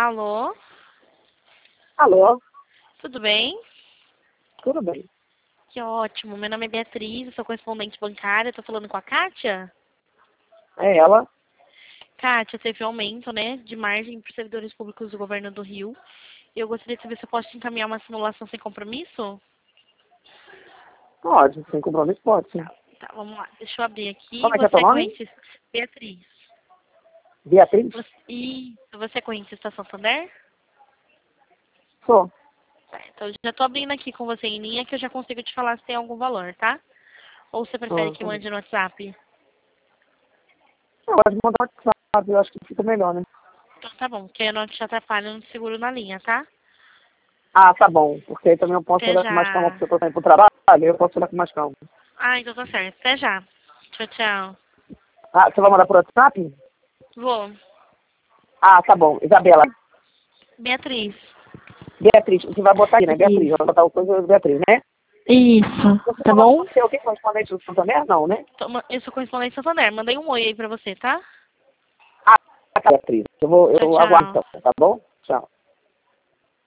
Alô? Alô? Tudo bem? Tudo bem. Que ótimo. Meu nome é Beatriz, eu sou correspondente bancária. Estou falando com a Kátia? É ela? Kátia, teve um aumento, né, de margem para os servidores públicos do governo do Rio. Eu gostaria de saber se eu posso te encaminhar uma simulação sem compromisso? Pode, sem compromisso pode, sim. Tá, vamos lá. Deixa eu abrir aqui. Como é que é Você teu é nome? correntista... Beatriz. Beatriz? Você é correntista Santander? Sou. Tá, então eu já estou abrindo aqui com você em linha que eu já consigo te falar se tem algum valor, tá? Ou você prefere que Tá bom. mande no WhatsApp? Pode mandar o WhatsApp, eu acho que fica melhor, né? Então tá bom, porque eu não te atrapalho, não te seguro na linha, tá? Ah, tá bom, porque aí também eu posso Até olhar com mais calma, já. porque eu tô saindo pro trabalho, eu posso olhar com mais calma. Ah, então tá certo. Até já. Tchau, tchau. Ah, você vai mandar por WhatsApp? Vou. Ah, tá bom. Isabela. Beatriz. Beatriz, você vai botar aí, né? Beatriz, Isso. vai botar o coisa Beatriz, né? Isso. Você Tá falou que bom? você é o quê? Correspondente do Santander? Não, né? Eu sou correspondente Santander. Mandei um oi aí pra você, tá? Ah, tá, Beatriz. Tchau, Eu aguardo tchau. então, tá bom? Tchau.